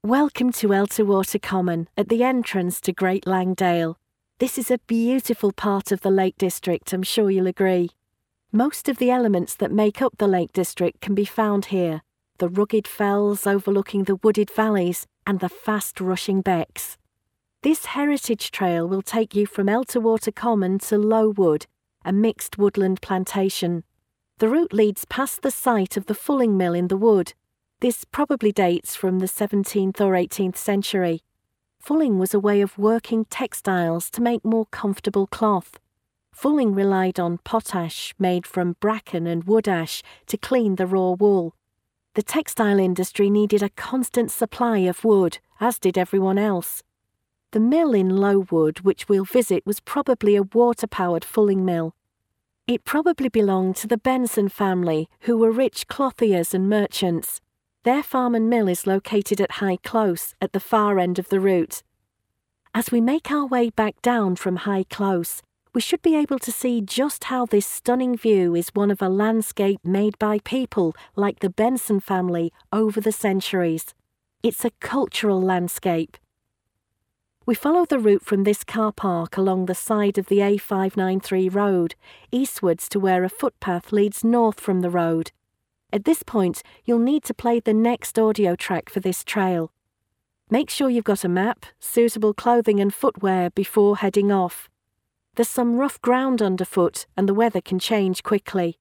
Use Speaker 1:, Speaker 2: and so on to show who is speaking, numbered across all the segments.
Speaker 1: Welcome to Elterwater Common at the entrance to Great Langdale. This is a beautiful part of the Lake District, I'm sure you'll agree. Most of the elements that make up the Lake District can be found here. The rugged fells overlooking the wooded valleys and the fast-rushing becks. This heritage trail will take you from Elterwater Common to Lowood, a mixed woodland plantation. The route leads past the site of the fulling mill in the wood. This probably dates from the 17th or 18th century. Fulling was a way of working textiles to make more comfortable cloth. Fulling relied on potash made from bracken and wood ash to clean the raw wool. The textile industry needed a constant supply of wood, as did everyone else. The mill in Lowood, which we'll visit, was probably a water-powered fulling mill. It probably belonged to the Benson family, who were rich clothiers and merchants. Their farm and mill is located at High Close, at the far end of the route. As we make our way back down from High Close, we should be able to see just how this stunning view is one of a landscape made by people like the Benson family over the centuries. It's a cultural landscape. We follow the route from this car park along the side of the A593 road, eastwards to where a footpath leads north from the road. At this point, you'll need to play the next audio track for this trail. Make sure you've got a map, suitable clothing and footwear before heading off. There's some rough ground underfoot and the weather can change quickly.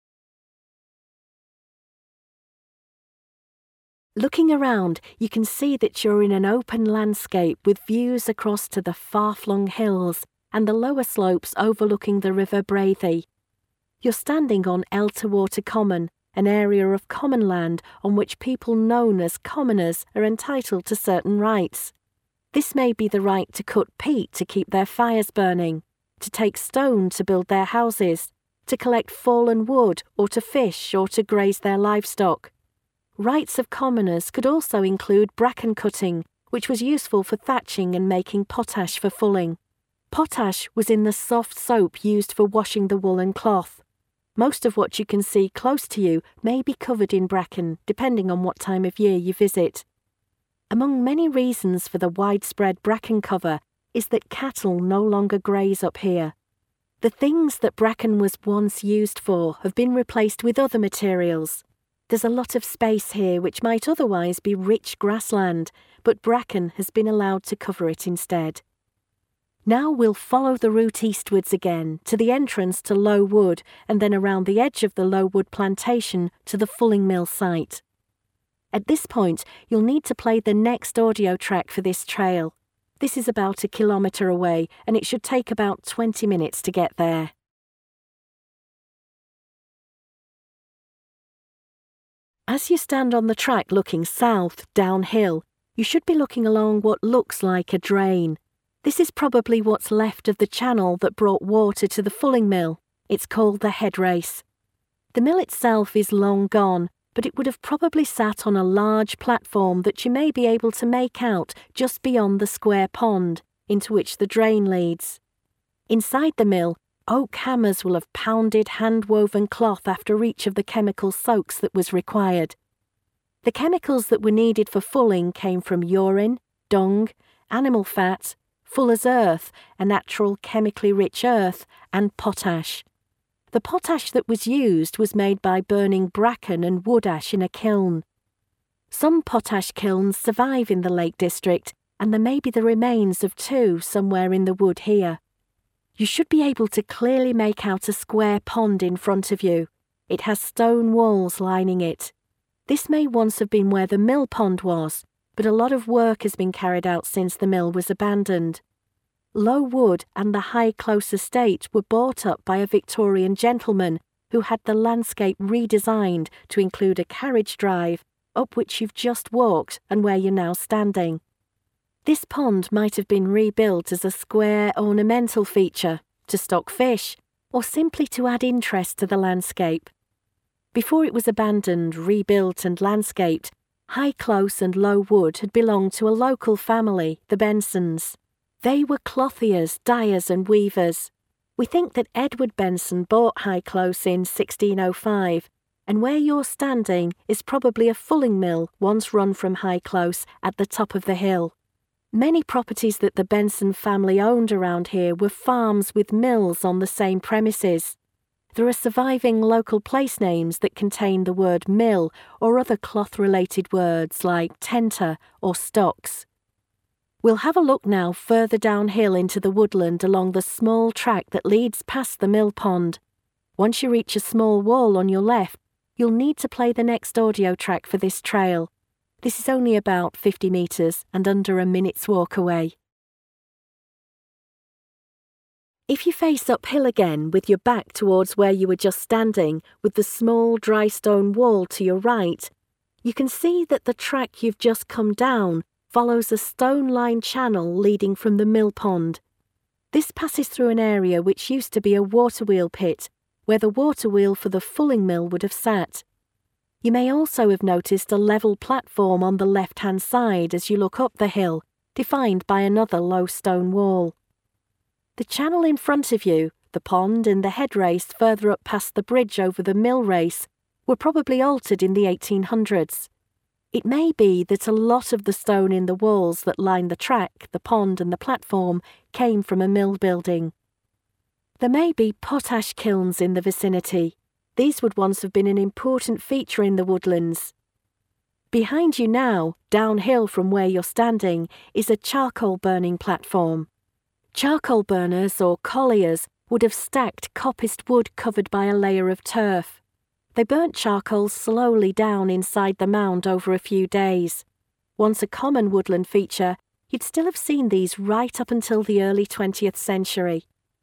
Speaker 1: Looking around, you can see that you're in an open landscape with views across to the far-flung hills and the lower slopes overlooking the River Brathay. You're standing on Elterwater Common, an area of common land on which people known as commoners are entitled to certain rights. This may be the right to cut peat to keep their fires burning, to take stone to build their houses, to collect fallen wood or to fish or to graze their livestock. Rights of commoners could also include bracken cutting, which was useful for thatching and making potash for fulling. Potash was in the soft soap used for washing the woolen cloth. Most of what you can see close to you may be covered in bracken, depending on what time of year you visit. Among many reasons for the widespread bracken cover is that cattle no longer graze up here. The things that bracken was once used for have been replaced with other materials. There's a lot of space here which might otherwise be rich grassland, but bracken has been allowed to cover it instead. Now we'll follow the route eastwards again to the entrance to Lowood and then around the edge of the Lowood plantation to the fulling mill site. At this point, you'll need to play the next audio track for this trail. This is about 1 kilometre away and it should take about 20 minutes to get there. As you stand on the track looking south, downhill, you should be looking along what looks like a drain. This is probably what's left of the channel that brought water to the fulling mill. It's called the head race. The mill itself is long gone, but it would have probably sat on a large platform that you may be able to make out just beyond the square pond, into which the drain leads. Inside the mill, oak hammers will have pounded hand-woven cloth after each of the chemical soaks that was required. The chemicals that were needed for fulling came from urine, dung, animal fat, fuller's earth, a natural chemically rich earth, and potash. The potash that was used was made by burning bracken and wood ash in a kiln. Some potash kilns survive in the Lake District, and there may be the remains of 2 somewhere in the wood here. You should be able to clearly make out a square pond in front of you. It has stone walls lining it. This may once have been where the mill pond was, but a lot of work has been carried out since the mill was abandoned. Lowood and the High Close estate were bought up by a Victorian gentleman who had the landscape redesigned to include a carriage drive, up which you've just walked and where you're now standing. This pond might have been rebuilt as a square ornamental feature, to stock fish, or simply to add interest to the landscape. Before it was abandoned, rebuilt and landscaped, High Close and Lowood had belonged to a local family, the Bensons. They were clothiers, dyers and weavers. We think that Edward Benson bought High Close in 1605, and where you're standing is probably a fulling mill once run from High Close at the top of the hill. Many properties that the Benson family owned around here were farms with mills on the same premises. There are surviving local place names that contain the word mill or other cloth-related words like tenter or stocks. We'll have a look now further downhill into the woodland along the small track that leads past the mill pond. Once you reach a small wall on your left, you'll need to play the next audio track for this trail. This is only about 50 metres and under a minute's walk away. If you face uphill again with your back towards where you were just standing, with the small dry stone wall to your right, you can see that the track you've just come down follows a stone-lined channel leading from the mill pond. This passes through an area which used to be a water wheel pit, where the water wheel for the fulling mill would have sat. You may also have noticed a level platform on the left-hand side as you look up the hill, defined by another low stone wall. The channel in front of you, the pond and the head race further up past the bridge over the mill race, were probably altered in the 1800s. It may be that a lot of the stone in the walls that line the track, the pond and the platform came from a mill building. There may be potash kilns in the vicinity. These would once have been an important feature in the woodlands. Behind you now, downhill from where you're standing, is a charcoal burning platform. Charcoal burners or colliers would have stacked coppiced wood covered by a layer of turf. They burnt charcoal slowly down inside the mound over a few days. Once a common woodland feature, you'd still have seen these right up until the early 20th century.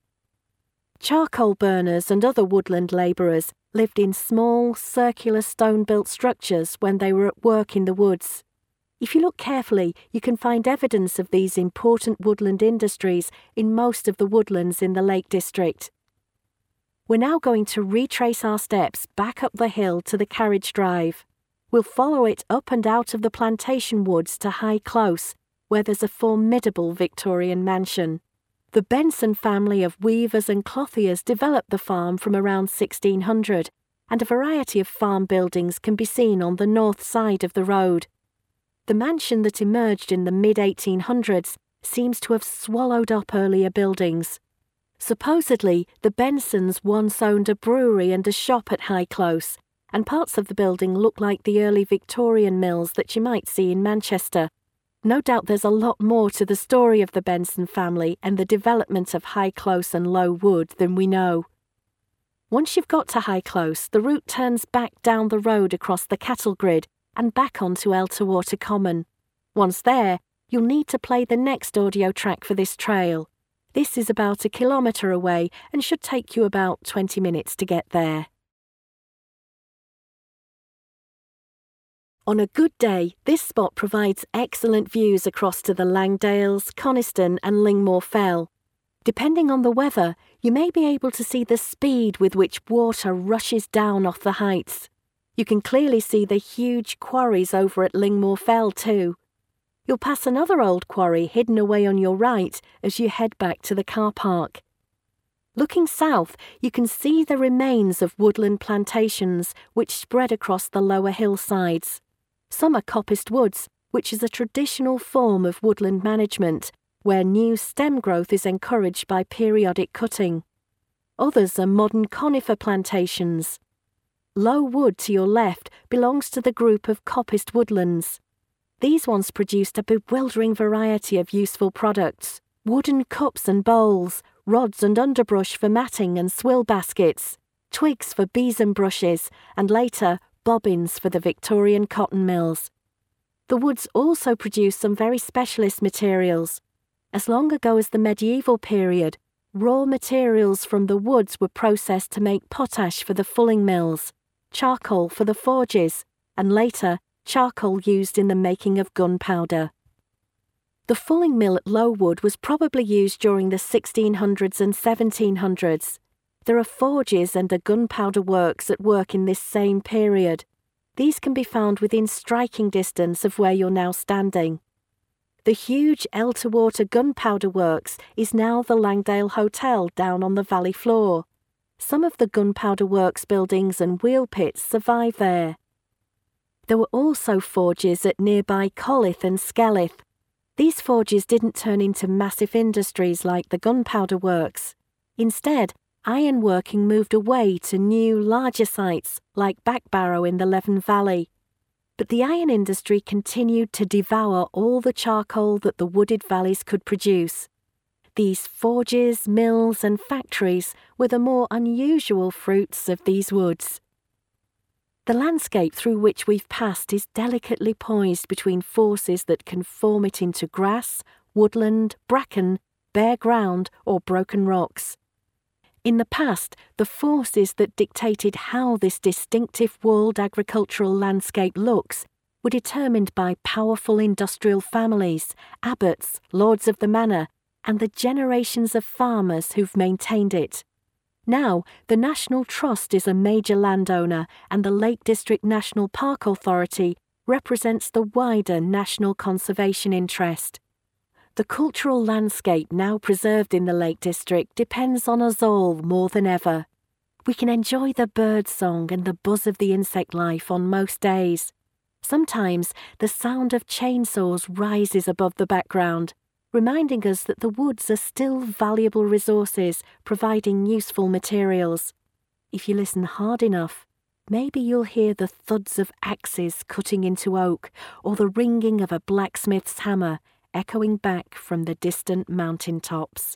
Speaker 1: Charcoal burners and other woodland labourers lived in small, circular stone-built structures when they were at work in the woods. If you look carefully, you can find evidence of these important woodland industries in most of the woodlands in the Lake District. We're now going to retrace our steps back up the hill to the carriage drive. We'll follow it up and out of the plantation woods to High Close, where there's a formidable Victorian mansion. The Benson family of weavers and clothiers developed the farm from around 1600, and a variety of farm buildings can be seen on the north side of the road. The mansion that emerged in the mid-1800s seems to have swallowed up earlier buildings. Supposedly, the Bensons once owned a brewery and a shop at High Close, and parts of the building look like the early Victorian mills that you might see in Manchester. No doubt there's a lot more to the story of the Benson family and the development of High Close and Low Wood than we know. Once you've got to High Close, the route turns back down the road across the cattle grid and back onto Elterwater Common. Once there, you'll need to play the next audio track for this trail. This is about 1 kilometre away and should take you about 20 minutes to get there. On a good day, this spot provides excellent views across to the Langdales, Coniston and Lingmore Fell. Depending on the weather, you may be able to see the speed with which water rushes down off the heights. You can clearly see the huge quarries over at Lingmore Fell too. You'll pass another old quarry hidden away on your right as you head back to the car park. Looking south, you can see the remains of woodland plantations which spread across the lower hillsides. Some are coppiced woods, which is a traditional form of woodland management, where new stem growth is encouraged by periodic cutting. Others are modern conifer plantations. Low Wood to your left belongs to the group of coppiced woodlands. These ones produced a bewildering variety of useful products: wooden cups and bowls, rods and underbrush for matting and swill baskets, twigs for besom brushes, and later bobbins for the Victorian cotton mills. The woods also produced some very specialist materials. As long ago as the medieval period, raw materials from the woods were processed to make potash for the fulling mills, charcoal for the forges, and later charcoal used in the making of gunpowder. The fulling mill at Low Wood was probably used during the 1600s and 1700s. There are forges and a gunpowder works at work in this same period. These can be found within striking distance of where you're now standing. The huge Elterwater gunpowder works is now the Langdale Hotel down on the valley floor. Some of the gunpowder works buildings and wheel pits survive there. There were also forges at nearby Colwith and Skelwith. These forges didn't turn into massive industries like the gunpowder works. Instead, ironworking moved away to new, larger sites like Backbarrow in the Leven Valley. But the iron industry continued to devour all the charcoal that the wooded valleys could produce. These forges, mills and factories were the more unusual fruits of these woods. The landscape through which we've passed is delicately poised between forces that can form it into grass, woodland, bracken, bare ground or broken rocks. In the past, the forces that dictated how this distinctive walled agricultural landscape looks were determined by powerful industrial families, abbots, lords of the manor, and the generations of farmers who've maintained it. Now, the National Trust is a major landowner and the Lake District National Park Authority represents the wider national conservation interest. The cultural landscape now preserved in the Lake District depends on us all more than ever. We can enjoy the bird song and the buzz of the insect life on most days. Sometimes the sound of chainsaws rises above the background, reminding us that the woods are still valuable resources providing useful materials. If you listen hard enough, maybe you'll hear the thuds of axes cutting into oak or the ringing of a blacksmith's hammer echoing back from the distant mountain tops.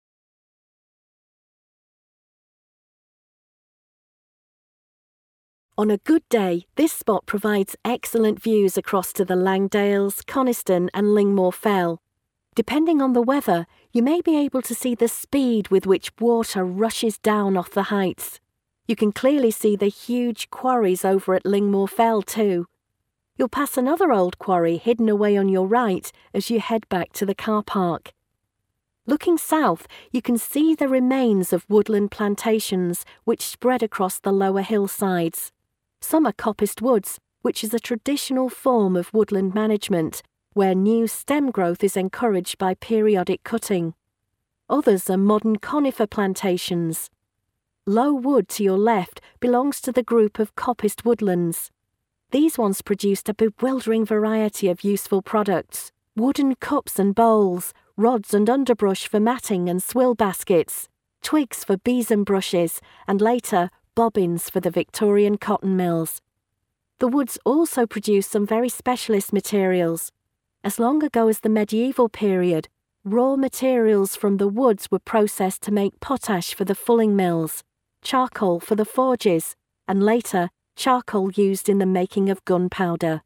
Speaker 1: On a good day, this spot provides excellent views across to the Langdales, Coniston and Lingmore Fell. Depending on the weather, you may be able to see the speed with which water rushes down off the heights. You can clearly see the huge quarries over at Lingmore Fell too. You'll pass another old quarry hidden away on your right as you head back to the car park. Looking south, you can see the remains of woodland plantations which spread across the lower hillsides. Some are coppiced woods, which is a traditional form of woodland management, where new stem growth is encouraged by periodic cutting. Others are modern conifer plantations. Low Wood to your left belongs to the group of coppiced woodlands. These ones produced a bewildering variety of useful products: wooden cups and bowls, rods and underbrush for matting and swill baskets, twigs for besom brushes, and later bobbins for the Victorian cotton mills. The woods also produced some very specialist materials. As long ago as the medieval period, raw materials from the woods were processed to make potash for the fulling mills, charcoal for the forges, and later charcoal used in the making of gunpowder.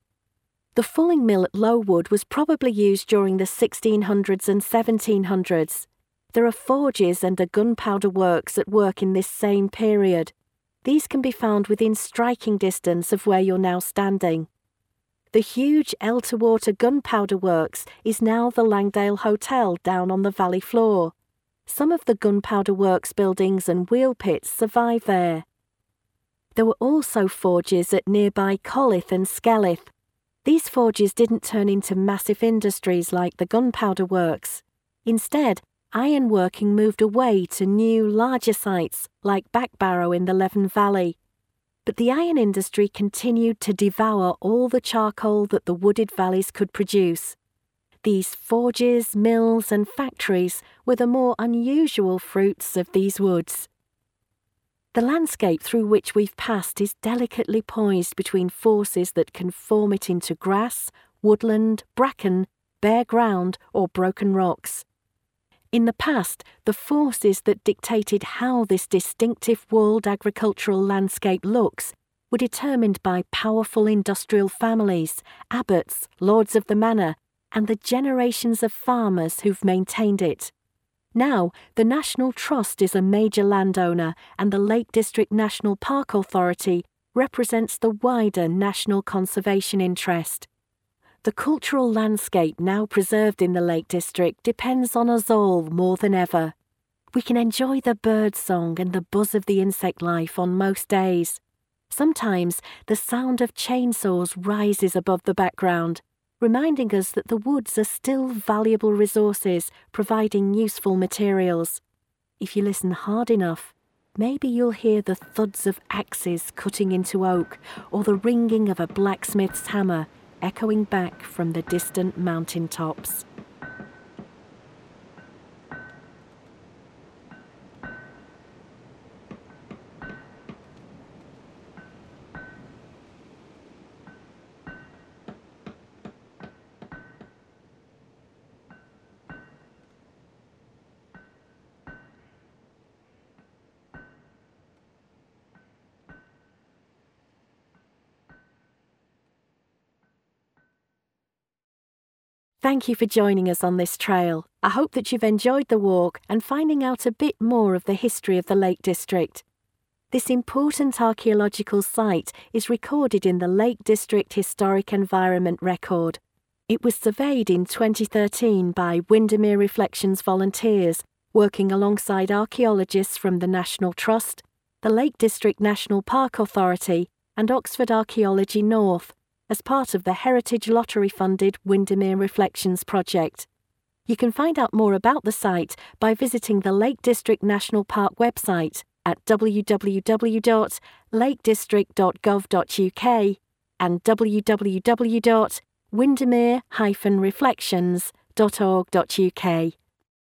Speaker 1: The fulling mill at Low Wood was probably used during the 1600s and 1700s. There are forges and a gunpowder works at work in this same period. These can be found within striking distance of where you're now standing. The huge Elterwater Gunpowder Works is now the Langdale Hotel down on the valley floor. Some of the gunpowder works buildings and wheel pits survive there. There were also forges at nearby Colwith and Skelwith. These forges didn't turn into massive industries like the gunpowder works. Instead, ironworking moved away to new, larger sites like Backbarrow in the Leven Valley. But the iron industry continued to devour all the charcoal that the wooded valleys could produce. These forges, mills and factories were the more unusual fruits of these woods. The landscape through which we've passed is delicately poised between forces that can form it into grass, woodland, bracken, bare ground or broken rocks. In the past, the forces that dictated how this distinctive walled agricultural landscape looks were determined by powerful industrial families, abbots, lords of the manor, and the generations of farmers who've maintained it. Now, the National Trust is a major landowner and the Lake District National Park Authority represents the wider national conservation interest. The cultural landscape now preserved in the Lake District depends on us all more than ever. We can enjoy the bird song and the buzz of the insect life on most days. Sometimes the sound of chainsaws rises above the background, reminding us that the woods are still valuable resources providing useful materials. If you listen hard enough, Maybe you'll hear the thuds of axes cutting into oak or the ringing of a blacksmith's hammer echoing back from the distant mountain tops. Thank you for joining us on this trail. I hope that you've enjoyed the walk and finding out a bit more of the history of the Lake District. This important archaeological site is recorded in the Lake District Historic Environment Record. It was surveyed in 2013 by Windermere Reflections volunteers, working alongside archaeologists from the National Trust, the Lake District National Park Authority, and Oxford Archaeology North, as part of the Heritage Lottery-funded Windermere Reflections project. You can find out more about the site by visiting the Lake District National Park website at www.lakedistrict.gov.uk and www.windermere-reflections.org.uk.